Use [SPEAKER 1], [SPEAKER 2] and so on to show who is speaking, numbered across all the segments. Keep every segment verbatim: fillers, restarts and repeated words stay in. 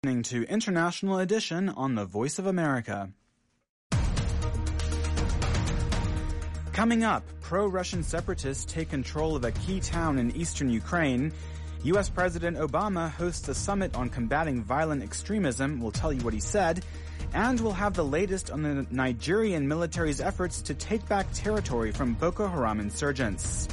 [SPEAKER 1] Listening to International Edition on the Voice of America. Coming up, pro-Russian separatists take control of a key town in eastern Ukraine. U S President Obama hosts a summit on combating violent extremism. We'll tell you what he said. And we'll have the latest on the Nigerian military's efforts to take back territory from Boko Haram insurgents.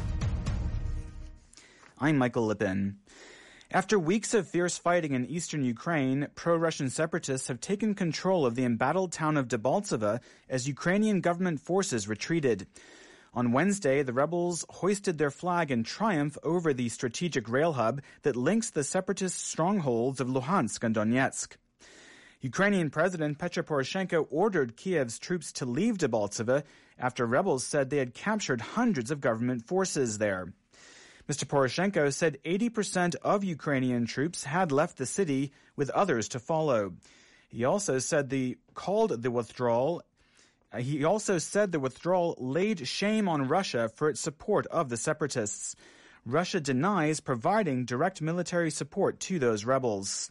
[SPEAKER 1] I'm Michael Lippin. After weeks of fierce fighting in eastern Ukraine, pro-Russian separatists have taken control of the embattled town of Debaltseve as Ukrainian government forces retreated. On Wednesday, the rebels hoisted their flag in triumph over the strategic rail hub that links the separatist strongholds of Luhansk and Donetsk. Ukrainian President Petro Poroshenko ordered Kiev's troops to leave Debaltseve after rebels said they had captured hundreds of government forces there. Mister Poroshenko said eighty percent of Ukrainian troops had left the city, with others to follow. He also said the called the withdrawal. He also said the withdrawal laid shame on Russia for its support of the separatists. Russia denies providing direct military support to those rebels.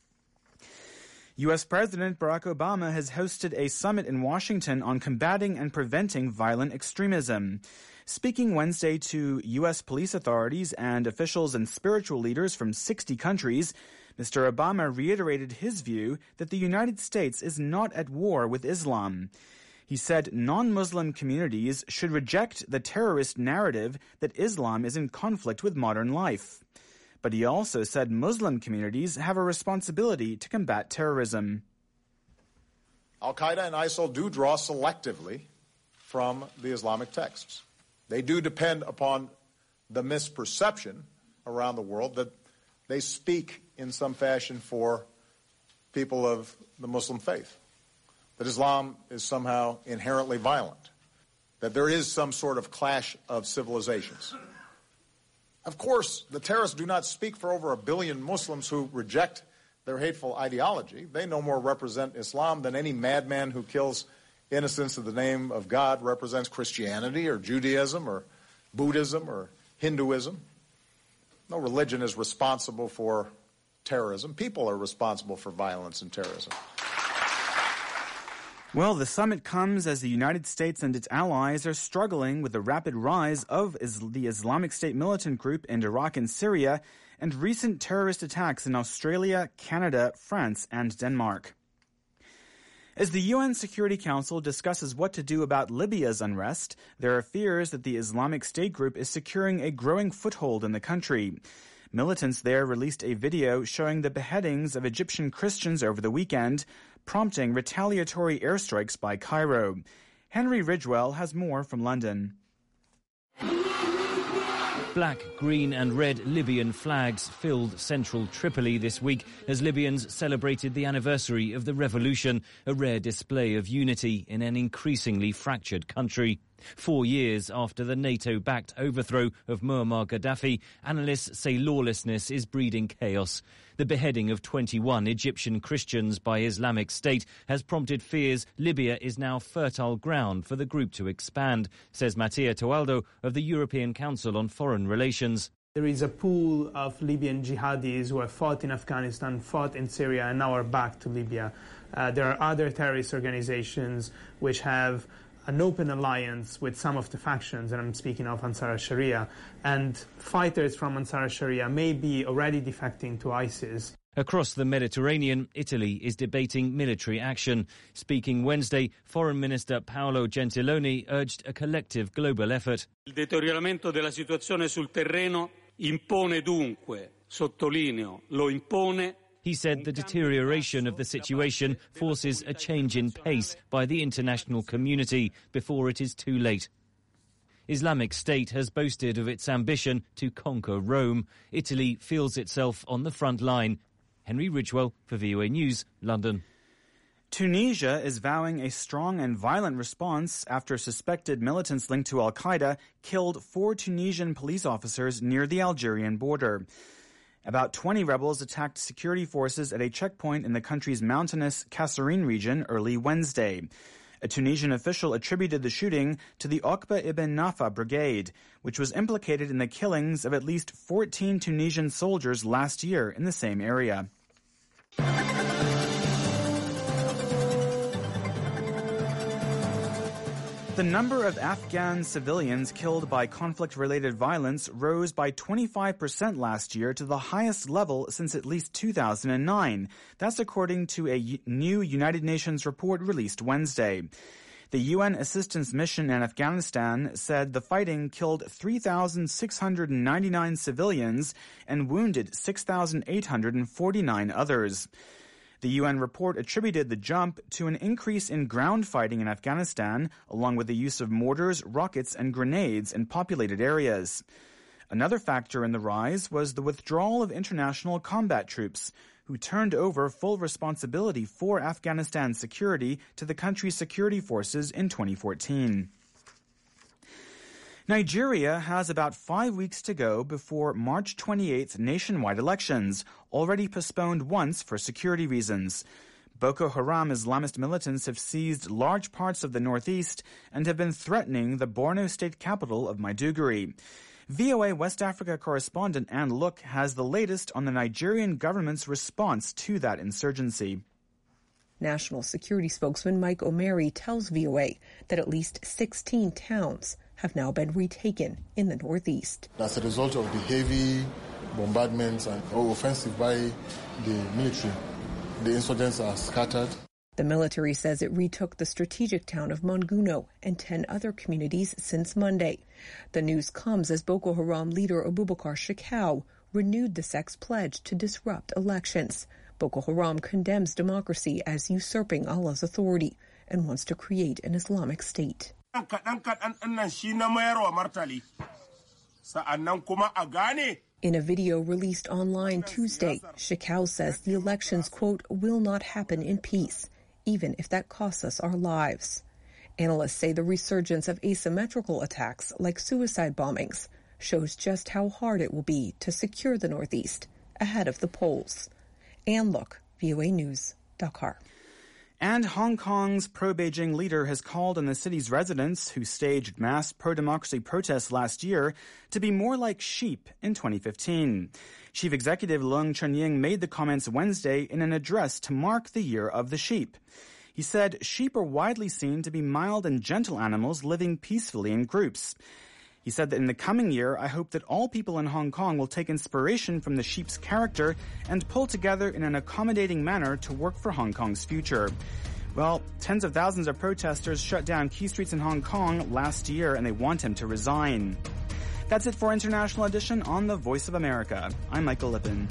[SPEAKER 1] U S President Barack Obama has hosted a summit in Washington on combating and preventing violent extremism. Speaking Wednesday to U S police authorities and officials and spiritual leaders from sixty countries, Mister Obama reiterated his view that the United States is not at war with Islam. He said non-Muslim communities should reject the terrorist narrative that Islam is in conflict with modern life. But he also said Muslim communities have a responsibility to combat terrorism.
[SPEAKER 2] Al-Qaeda and ISIL do draw selectively from the Islamic texts. They do depend upon the misperception around the world that they speak in some fashion for people of the Muslim faith, that Islam is somehow inherently violent, that there is some sort of clash of civilizations. Of course, the terrorists do not speak for over a billion Muslims who reject their hateful ideology. They no more represent Islam than any madman who kills innocents in the name of God represents Christianity or Judaism or Buddhism or Hinduism. No religion is responsible for terrorism. People are responsible for violence and terrorism.
[SPEAKER 1] Well, the summit comes as the United States and its allies are struggling with the rapid rise of the Islamic State militant group in Iraq and Syria and recent terrorist attacks in Australia, Canada, France, and Denmark. As the U N Security Council discusses what to do about Libya's unrest, there are fears that the Islamic State group is securing a growing foothold in the country. Militants there released a video showing the beheadings of Egyptian Christians over the weekend, prompting retaliatory airstrikes by Cairo. Henry Ridgewell has more from London.
[SPEAKER 3] Black, green and red Libyan flags filled central Tripoli this week as Libyans celebrated the anniversary of the revolution, a rare display of unity in an increasingly fractured country. Four years after the NATO-backed overthrow of Muammar Gaddafi, analysts say lawlessness is breeding chaos. The beheading of twenty-one Egyptian Christians by Islamic State has prompted fears Libya is now fertile ground for the group to expand, says Mattia Toaldo of the European Council on Foreign Relations.
[SPEAKER 4] There is a pool of Libyan jihadis who have fought in Afghanistan, fought in Syria, and now are back to Libya. Uh, there are other terrorist organizations which have an open alliance with some of the factions, and I'm speaking of Ansar al-Sharia, and fighters from Ansar al-Sharia may be already defecting to ISIS.
[SPEAKER 3] Across the Mediterranean, Italy is debating military action. Speaking Wednesday, Foreign Minister Paolo Gentiloni urged a collective global effort.
[SPEAKER 5] Il deterioramento della situazione sul terreno impone dunque, sottolineo, lo impone.
[SPEAKER 3] He said the deterioration of the situation forces a change in pace by the international community before it is too late. Islamic State has boasted of its ambition to conquer Rome. Italy feels itself on the front line. Henry Ridgewell for V O A News, London.
[SPEAKER 1] Tunisia is vowing a strong and violent response after suspected militants linked to al-Qaeda killed four Tunisian police officers near the Algerian border. About twenty rebels attacked security forces at a checkpoint in the country's mountainous Kasserine region early Wednesday. A Tunisian official attributed the shooting to the Okba ibn Nafa brigade, which was implicated in the killings of at least fourteen Tunisian soldiers last year in the same area. The number of Afghan civilians killed by conflict-related violence rose by twenty-five percent last year to the highest level since at least two thousand nine. That's according to a new United Nations report released Wednesday. The U N Assistance Mission in Afghanistan said the fighting killed three thousand six hundred ninety-nine civilians and wounded six thousand eight hundred forty-nine others. The U N report attributed the jump to an increase in ground fighting in Afghanistan, along with the use of mortars, rockets, and grenades in populated areas. Another factor in the rise was the withdrawal of international combat troops, who turned over full responsibility for Afghanistan's security to the country's security forces in twenty fourteen. Nigeria has about five weeks to go before March twenty-eighth nationwide elections, already postponed once for security reasons. Boko Haram Islamist militants have seized large parts of the northeast and have been threatening the Borno state capital of Maiduguri. V O A West Africa correspondent Anne Look has the latest on the Nigerian government's response to that insurgency.
[SPEAKER 6] National Security spokesman Mike O'Mary tells V O A that at least sixteen towns have now been retaken in the northeast.
[SPEAKER 7] As a result of the heavy bombardments and offensive by the military, the insurgents are scattered.
[SPEAKER 6] The military says it retook the strategic town of Monguno and ten other communities since Monday. The news comes as Boko Haram leader Abubakar Shekau renewed the sect's pledge to disrupt elections. Boko Haram condemns democracy as usurping Allah's authority and wants to create an Islamic state. In a video released online Tuesday, Shekau says the elections, quote, will not happen in peace, even if that costs us our lives. Analysts say the resurgence of asymmetrical attacks like suicide bombings shows just how hard it will be to secure the Northeast ahead of the polls. Anne Look, V O A News, Dakar.
[SPEAKER 1] And Hong Kong's pro-Beijing leader has called on the city's residents who staged mass pro-democracy protests last year to be more like sheep in twenty fifteen. Chief Executive Leung Chun-ying made the comments Wednesday in an address to mark the Year of the Sheep. He said sheep are widely seen to be mild and gentle animals living peacefully in groups. He said that in the coming year, I hope that all people in Hong Kong will take inspiration from the sheep's character and pull together in an accommodating manner to work for Hong Kong's future. Well, tens of thousands of protesters shut down key streets in Hong Kong last year, and they want him to resign. That's it for International Edition on the Voice of America. I'm Michael Lippin.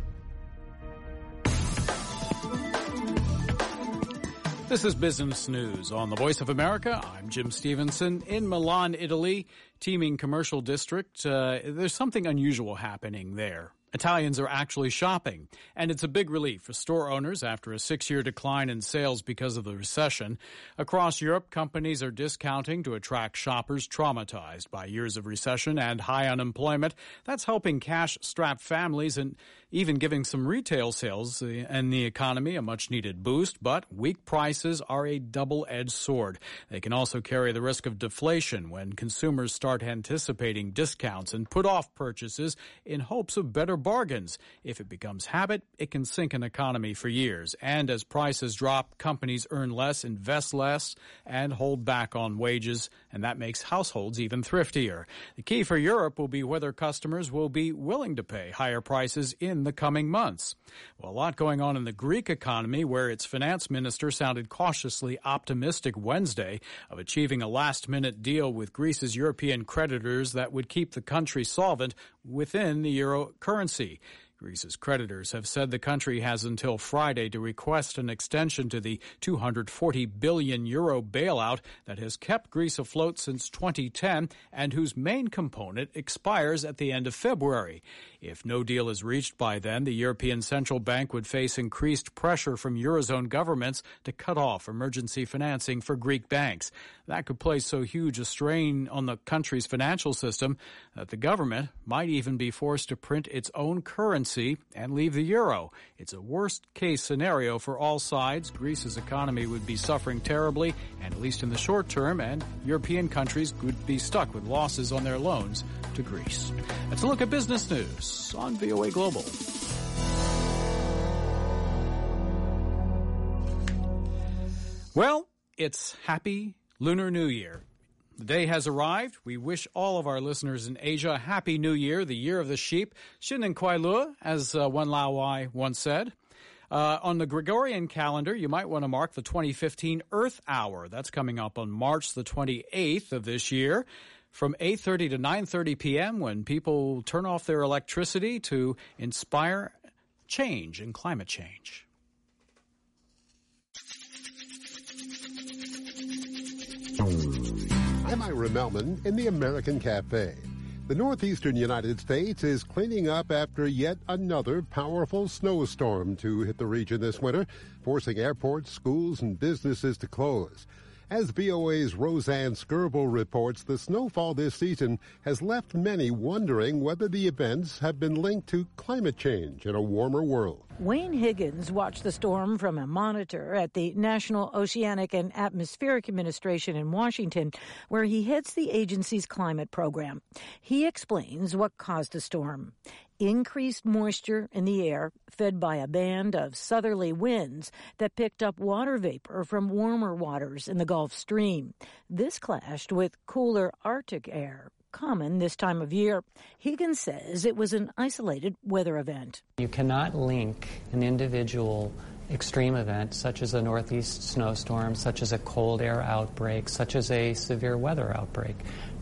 [SPEAKER 8] This is Business News on the Voice of America. I'm Jim Stevenson. In Milan, Italy, teeming commercial district, uh, there's something unusual happening there. Italians are actually shopping, and it's a big relief for store owners after a six-year decline in sales because of the recession. Across Europe, companies are discounting to attract shoppers traumatized by years of recession and high unemployment. That's helping cash-strapped families and even giving some retail sales and the economy a much-needed boost. But weak prices are a double-edged sword. They can also carry the risk of deflation when consumers start anticipating discounts and put off purchases in hopes of better bargains. If it becomes habit, it can sink an economy for years. And as prices drop, companies earn less, invest less, and hold back on wages, and that makes households even thriftier. The key for Europe will be whether customers will be willing to pay higher prices in the coming months. Well, a lot going on in the Greek economy, where its finance minister sounded cautiously optimistic Wednesday of achieving a last-minute deal with Greece's European creditors that would keep the country solvent within the euro currency. Greece's creditors have said the country has until Friday to request an extension to the two hundred forty billion euro bailout that has kept Greece afloat since twenty ten and whose main component expires at the end of February. If no deal is reached by then, the European Central Bank would face increased pressure from Eurozone governments to cut off emergency financing for Greek banks. That could place so huge a strain on the country's financial system that the government might even be forced to print its own currency and leave the euro. It's a worst-case scenario for all sides. Greece's economy would be suffering terribly, and at least in the short term, and European countries could be stuck with losses on their loans to Greece. That's a look at business news on V O A Global. Well, it's Happy Lunar New Year. The day has arrived. We wish all of our listeners in Asia a happy new year, the year of the sheep. Xin Kuai Lu, as uh, Wen Lao-wai once said. Uh, on the Gregorian calendar, you might want to mark the twenty fifteen Earth Hour. That's coming up on March the twenty-eighth of this year from eight thirty to nine thirty p.m. when people turn off their electricity to inspire change and climate change.
[SPEAKER 9] I'm Ira Melman in the American Cafe. The northeastern United States is cleaning up after yet another powerful snowstorm to hit the region this winter, forcing airports, schools, and businesses to close. As V O A's Roseanne Skirble reports, the snowfall this season has left many wondering whether the events have been linked to climate change in a warmer world.
[SPEAKER 10] Wayne Higgins watched the storm from a monitor at the National Oceanic and Atmospheric Administration in Washington, where he heads the agency's climate program. He explains what caused the storm. Increased moisture in the air, fed by a band of southerly winds that picked up water vapor from warmer waters in the Gulf Stream. This clashed with cooler Arctic air, common this time of year. Higgins says it was an isolated weather event.
[SPEAKER 11] You cannot link an individual extreme event, such as a northeast snowstorm, such as a cold air outbreak, such as a severe weather outbreak,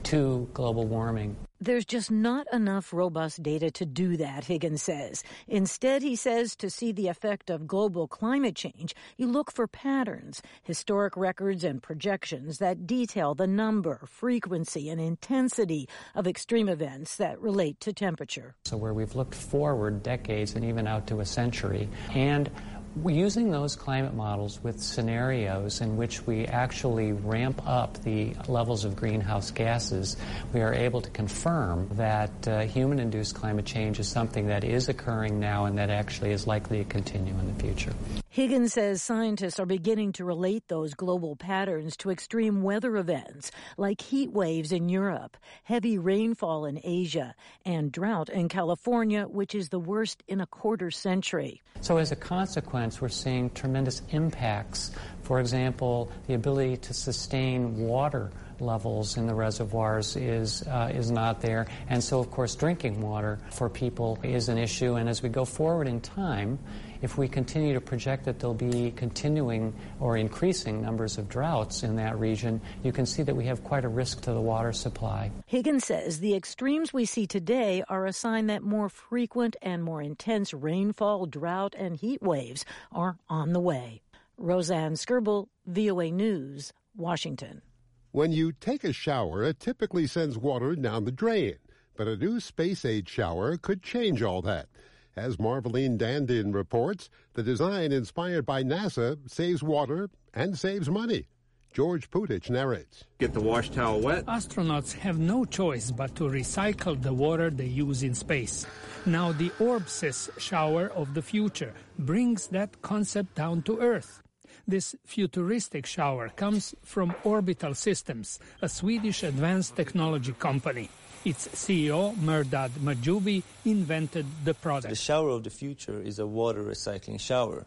[SPEAKER 11] to global warming.
[SPEAKER 10] There's just not enough robust data to do that, Higgins says. Instead, he says, to see the effect of global climate change, you look for patterns, historic records and projections that detail the number, frequency, and intensity of extreme events that relate to temperature.
[SPEAKER 11] So where we've looked forward decades and even out to a century, and using those climate models with scenarios in which we actually ramp up the levels of greenhouse gases, we are able to confirm that uh, human-induced climate change is something that is occurring now and that actually is likely to continue in the future.
[SPEAKER 10] Higgins says scientists are beginning to relate those global patterns to extreme weather events like heat waves in Europe, heavy rainfall in Asia, and drought in California, which is the worst in a quarter century.
[SPEAKER 11] So as a consequence, we're seeing tremendous impacts. For example, the ability to sustain water levels in the reservoirs is uh, is not there. And so, of course, drinking water for people is an issue. And as we go forward in time, if we continue to project that there'll be continuing or increasing numbers of droughts in that region, you can see that we have quite a risk to the water supply.
[SPEAKER 10] Higgins says the extremes we see today are a sign that more frequent and more intense rainfall, drought, and heat waves are on the way. Roseanne Skirble, V O A News, Washington.
[SPEAKER 9] When you take a shower, it typically sends water down the drain, but a new space-age shower could change all that. As Marveline Dandin reports, the design inspired by NASA saves water and saves money. George Putich narrates.
[SPEAKER 12] Get the wash towel wet.
[SPEAKER 13] Astronauts have no choice but to recycle the water they use in space. Now the Orbsys shower of the future brings that concept down to Earth. This futuristic shower comes from Orbital Systems, a Swedish advanced technology company. Its C E O, Mehrdad Mahjoubi, invented the product.
[SPEAKER 14] The shower of the future is a water recycling shower,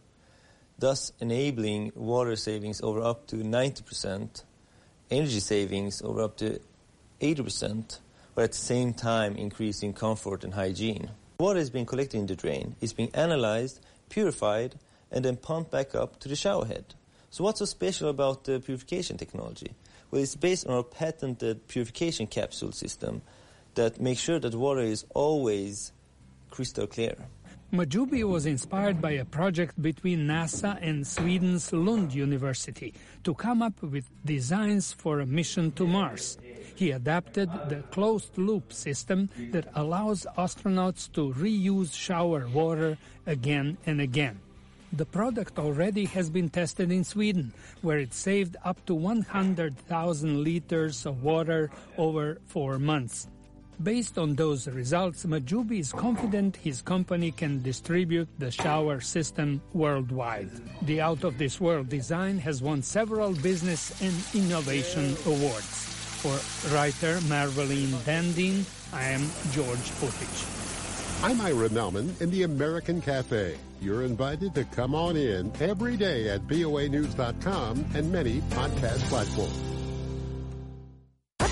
[SPEAKER 14] thus enabling water savings over up to ninety percent, energy savings over up to eighty percent, but at the same time increasing comfort and hygiene. Water is being collected in the drain, is being analyzed, purified, and then pumped back up to the shower head. So what's so special about the purification technology? Well, it's based on our patented purification capsule system that makes sure that water is always crystal clear.
[SPEAKER 13] Mahjoubi was inspired by a project between NASA and Sweden's Lund University to come up with designs for a mission to Mars. He adapted the closed-loop system that allows astronauts to reuse shower water again and again. The product already has been tested in Sweden, where it saved up to one hundred thousand liters of water over four months. Based on those results, Mahjoubi is confident his company can distribute the shower system worldwide. The out-of-this-world design has won several business and innovation awards. For writer Marveline Dandin, I am George Putich.
[SPEAKER 9] I'm Ira Melman in the American Cafe. You're invited to come on in every day at V O A news dot com and many podcast platforms.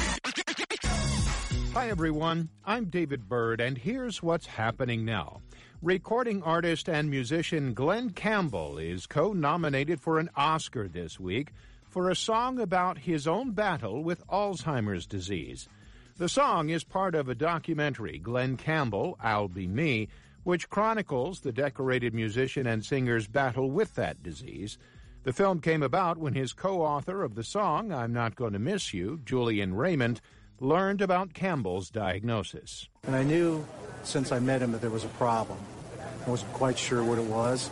[SPEAKER 12] Hi, everyone. I'm David Byrd, and here's what's happening now. Recording artist and musician Glen Campbell is co-nominated for an Oscar this week for a song about his own battle with Alzheimer's disease. The song is part of a documentary, Glen Campbell, I'll Be Me, which chronicles the decorated musician and singer's battle with that disease. The film came about when his co-author of the song, I'm Not Gonna Miss You, Julian Raymond, learned about Campbell's diagnosis.
[SPEAKER 15] And I knew since I met him that there was a problem. I wasn't quite sure what it was.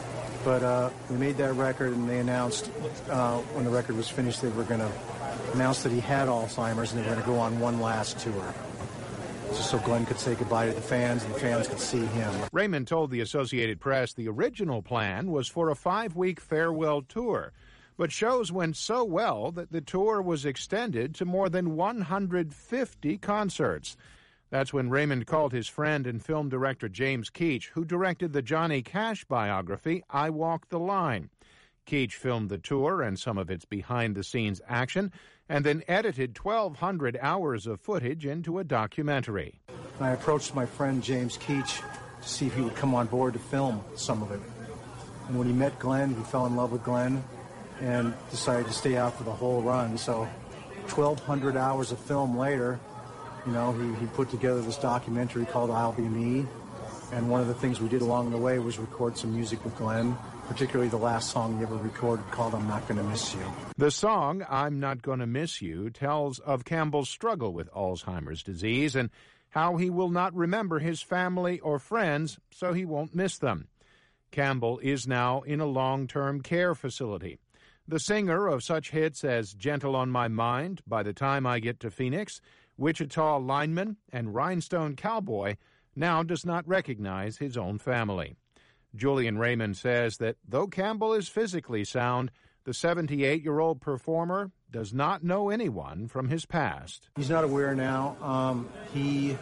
[SPEAKER 15] But uh, we made that record, and they announced uh, when the record was finished they were going to announce that he had Alzheimer's, and they were going to go on one last tour. Just so Glen could say goodbye to the fans and the fans could see him.
[SPEAKER 12] Raymond told the Associated Press the original plan was for a five-week farewell tour, but shows went so well that the tour was extended to more than one hundred fifty concerts. That's when Raymond called his friend and film director James Keach, who directed the Johnny Cash biography, I Walk the Line. Keach filmed the tour and some of its behind-the-scenes action, and then edited twelve hundred hours of footage into a documentary.
[SPEAKER 15] I approached my friend James Keach to see if he would come on board to film some of it. And when he met Glen, he fell in love with Glen and decided to stay out for the whole run. So twelve hundred hours of film later, you know, he, he put together this documentary called I'll Be Me. And one of the things we did along the way was record some music with Glen, particularly the last song he ever recorded called I'm Not Gonna Miss You.
[SPEAKER 12] The song, I'm Not Gonna Miss You, tells of Campbell's struggle with Alzheimer's disease and how he will not remember his family or friends, so he won't miss them. Campbell is now in a long-term care facility. The singer of such hits as Gentle on My Mind, By the Time I Get to Phoenix, Wichita Lineman, and Rhinestone Cowboy now does not recognize his own family. Julian Raymond says that though Campbell is physically sound, the seventy-eight-year-old performer does not know anyone from his past.
[SPEAKER 15] He's not aware now. Um, he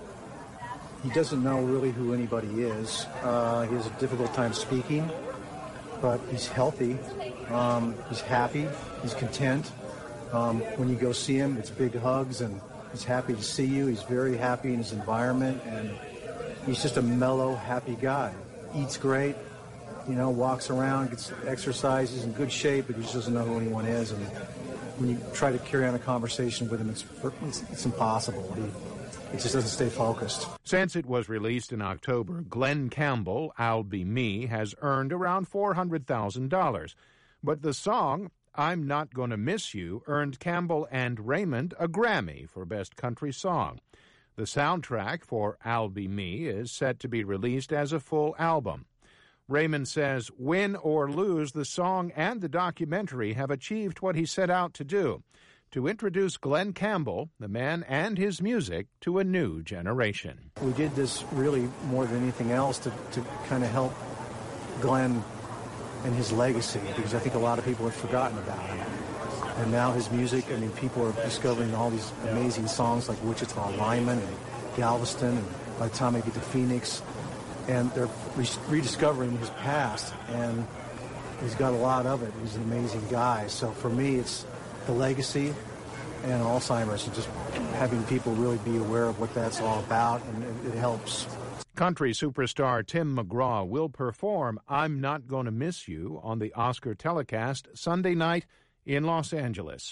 [SPEAKER 15] he doesn't know really who anybody is. Uh, he has a difficult time speaking, but he's healthy. Um, he's happy. He's content. Um, when you go see him, it's big hugs, and he's happy to see you. He's very happy in his environment, and he's just a mellow, happy guy. Eats great, you know, walks around, gets exercises, in good shape, but he just doesn't know who anyone is. And when you try to carry on a conversation with him, it's it's, it's impossible. He, he just doesn't stay focused.
[SPEAKER 12] Since it was released in October, Glen Campbell, I'll Be Me, has earned around four hundred thousand dollars. But the song, I'm Not Gonna Miss You, earned Campbell and Raymond a Grammy for Best Country Song. The soundtrack for I'll Be Me is set to be released as a full album. Raymond says, win or lose, the song and the documentary have achieved what he set out to do, to introduce Glen Campbell, the man and his music, to a new generation.
[SPEAKER 15] We did this really more than anything else to, to kind of help Glen and his legacy, because I think a lot of people have forgotten about him. And now his music, I mean, people are discovering all these amazing songs like Wichita Lineman and Galveston, and By the Time I Get to Phoenix, and they're re- rediscovering his past, and he's got a lot of it. He's an amazing guy. So for me, it's the legacy and Alzheimer's, and just having people really be aware of what that's all about, and it, it helps.
[SPEAKER 12] Country superstar Tim McGraw will perform I'm Not Gonna Miss You on the Oscar telecast Sunday night in Los Angeles.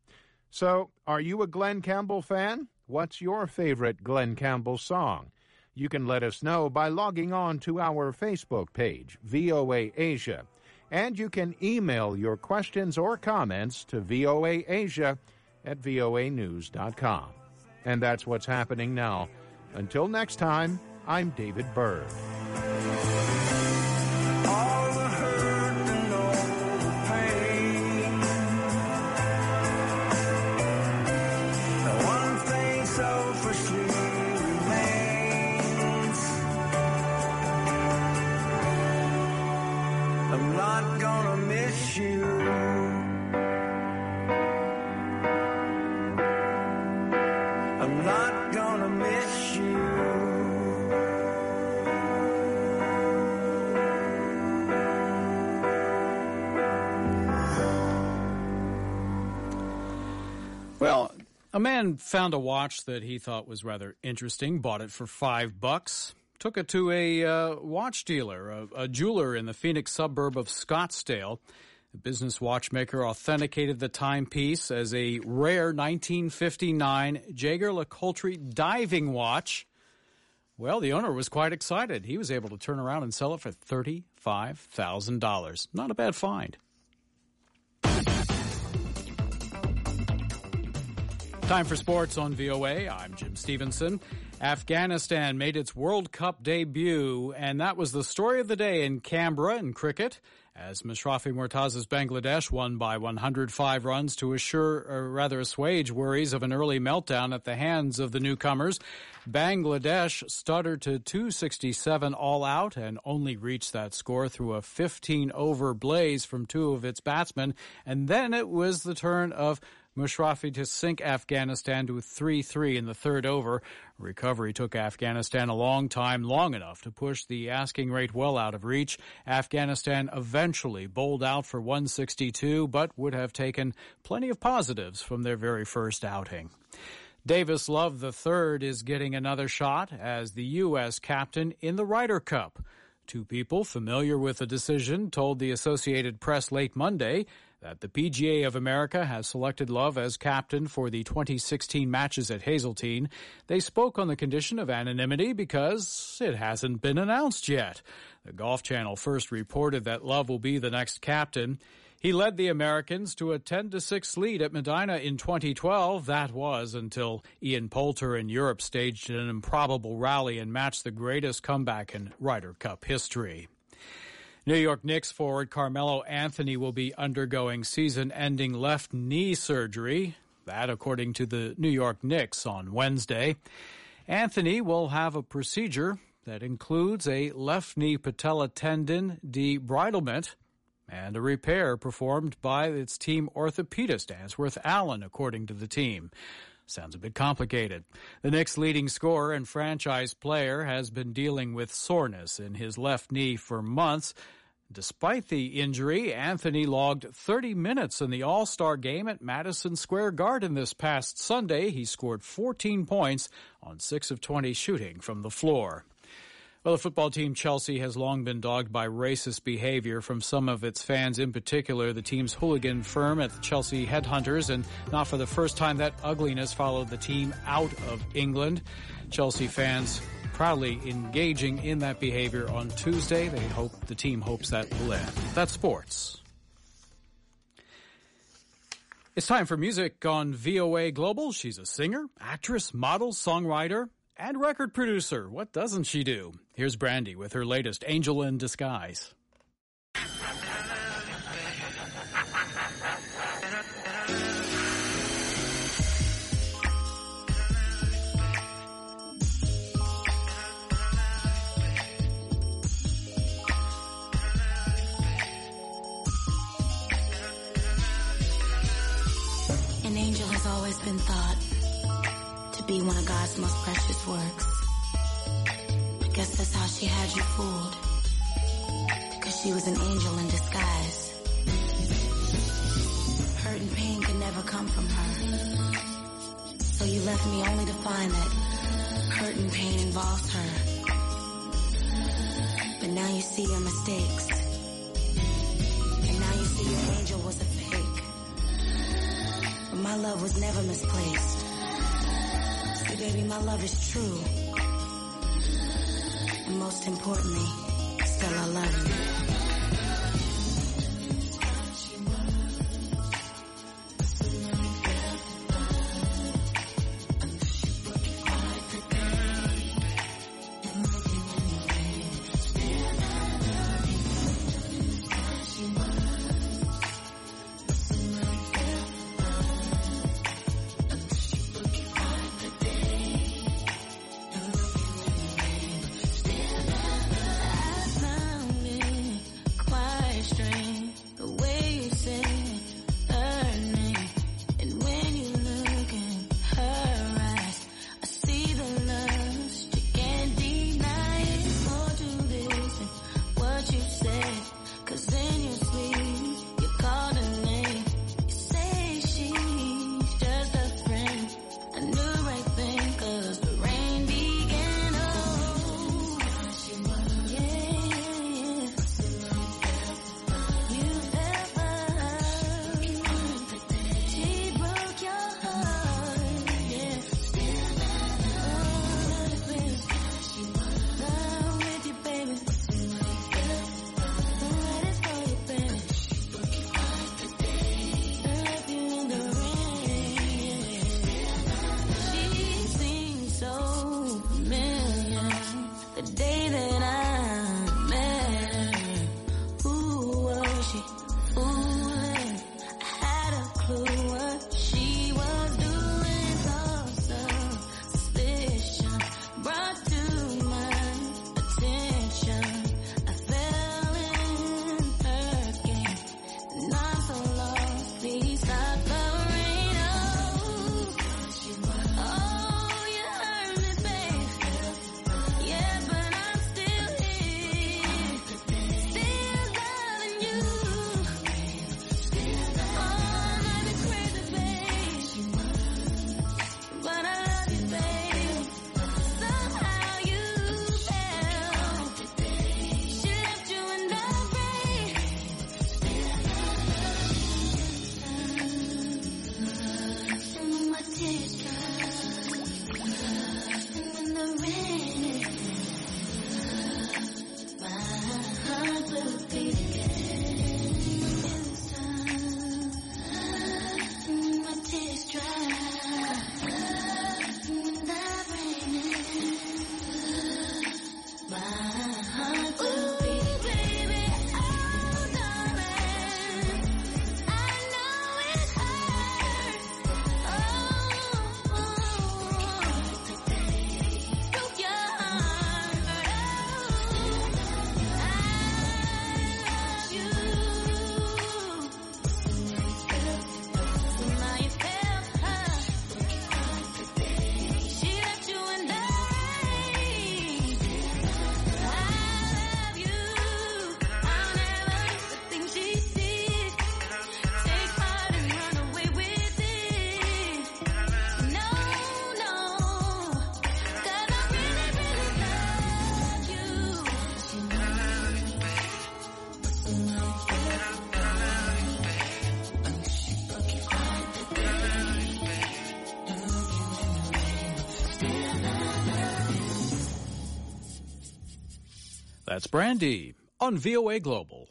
[SPEAKER 12] So, are you a Glen Campbell fan? What's your favorite Glen Campbell song? You can let us know by logging on to our Facebook page, V O A Asia. And you can email your questions or comments to voaasia at voa news dot com. And that's what's happening now. Until next time, I'm David Byrd.
[SPEAKER 16] I'm not gonna miss you. I'm not gonna miss you.
[SPEAKER 17] Well,
[SPEAKER 8] A man found a watch that he thought was rather interesting, bought it for five bucks, took it to a uh, watch dealer, a, a jeweler in the Phoenix suburb of Scottsdale. The business watchmaker authenticated the timepiece as a rare nineteen fifty-nine Jaeger-LeCoultre diving watch. Well, the owner was quite excited. He was able to turn around and sell it for thirty-five thousand dollars. Not a bad find. Time for sports on V O A. I'm Jim Stevenson. Afghanistan made its World Cup debut, and that was the story of the day in Canberra in cricket, as Mashrafi Mortaz's Bangladesh won by one hundred five runs to assure, or rather assuage worries of an early meltdown at the hands of the newcomers. Bangladesh stuttered to two sixty-seven all out and only reached that score through a fifteen-over blaze from two of its batsmen. And then it was the turn of Mashrafi to sink Afghanistan to three three in the third over. Recovery took Afghanistan a long time, long enough to push the asking rate well out of reach. Afghanistan eventually bowled out for one sixty-two, but would have taken plenty of positives from their very first outing. Davis Love the third is getting another shot as the U S captain in the Ryder Cup. Two people familiar with the decision told the Associated Press late Monday that the P G A of America has selected Love as captain for the twenty sixteen matches at Hazeltine. They spoke on the condition of anonymity because it hasn't been announced yet. The Golf Channel first reported that Love will be the next captain. He led the Americans to a ten to six lead at Medinah in twenty twelve. That was until Ian Poulter in Europe staged an improbable rally and matched the greatest comeback in Ryder Cup history. New York Knicks forward Carmelo Anthony will be undergoing season-ending left knee surgery. That, according to the New York Knicks on Wednesday. Anthony will have a procedure that includes a left knee patella tendon debridement and a repair performed by its team orthopedist, Answorth Allen, according to the team. Sounds a bit complicated. The Knicks' leading scorer and franchise player has been dealing with soreness in his left knee for months. Despite the injury, Anthony logged thirty minutes in the All-Star game at Madison Square Garden this past Sunday. He scored fourteen points on six of twenty shooting from the floor. Well, the football team Chelsea has long been dogged by racist behavior from some of its fans, in particular the team's hooligan firm at the Chelsea Headhunters, and not for the first time that ugliness followed the team out of England. Chelsea fans proudly engaging in that behavior on Tuesday. They hope the team hopes that will end. That's sports. It's time for music on V O A Global. She's a singer, actress, model, songwriter, and record producer. What doesn't she do? Here's Brandy with her latest Angel in Disguise.
[SPEAKER 17] An angel has always been thought to be one of God's most precious works. I guess that's how she had you fooled, because she was an angel in disguise. Hurt and pain could never come from her, so you left me only to find that hurt and pain involves her. But now you see your mistakes, and now you see your angel was a fake. But my love was never misplaced. See, baby, my love is true. And most importantly, still I love you.
[SPEAKER 8] That's Brandy on V O A Global.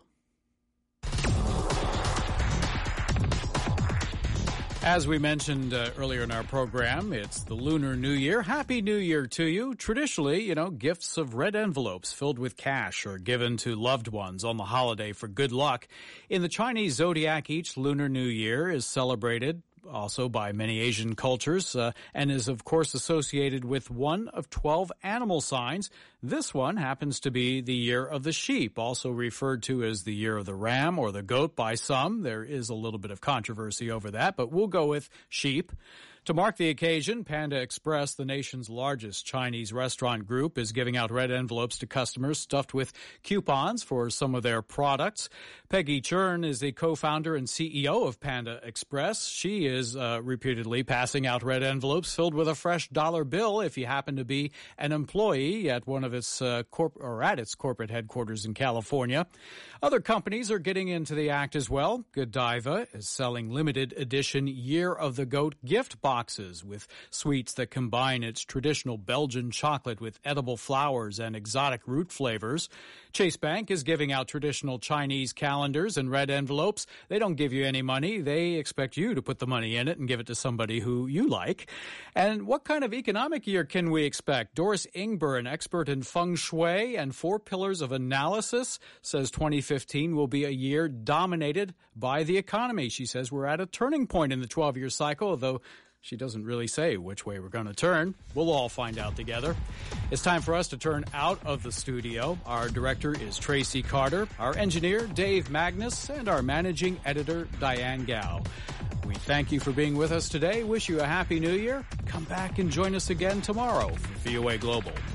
[SPEAKER 8] As we mentioned uh, earlier in our program, it's the Lunar New Year. Happy New Year to you. Traditionally, you know, gifts of red envelopes filled with cash are given to loved ones on the holiday for good luck. In the Chinese zodiac, each Lunar New Year is celebrated also by many Asian cultures, uh, and is, of course, associated with one of twelve animal signs. This one happens to be the year of the sheep, also referred to as the year of the ram or the goat by some. There is a little bit of controversy over that, but we'll go with sheep. To mark the occasion, Panda Express, the nation's largest Chinese restaurant group, is giving out red envelopes to customers stuffed with coupons for some of their products. Peggy Chern is the co-founder and C E O of Panda Express. She is uh, repeatedly passing out red envelopes filled with a fresh dollar bill if you happen to be an employee at one of its uh, corp- or at its corporate headquarters in California. Other companies are getting into the act as well. Godiva is selling limited edition Year of the Goat gift boxes. Boxes with sweets that combine its traditional Belgian chocolate with edible flowers and exotic root flavors. Chase Bank is giving out traditional Chinese calendars and red envelopes. They don't give you any money. They expect you to put the money in it and give it to somebody who you like. And what kind of economic year can we expect? Doris Ingber, an expert in feng shui and four pillars of analysis, says twenty fifteen will be a year dominated by the economy. She says we're at a turning point in the twelve-year cycle, although she doesn't really say which way we're going to turn. We'll all find out together. It's time for us to turn out of the studio. Our director is Tracy Carter, our engineer, Dave Magnus, and our managing editor, Diane Gao. We thank you for being with us today. Wish you a happy new year. Come back and join us again tomorrow for V O A Global.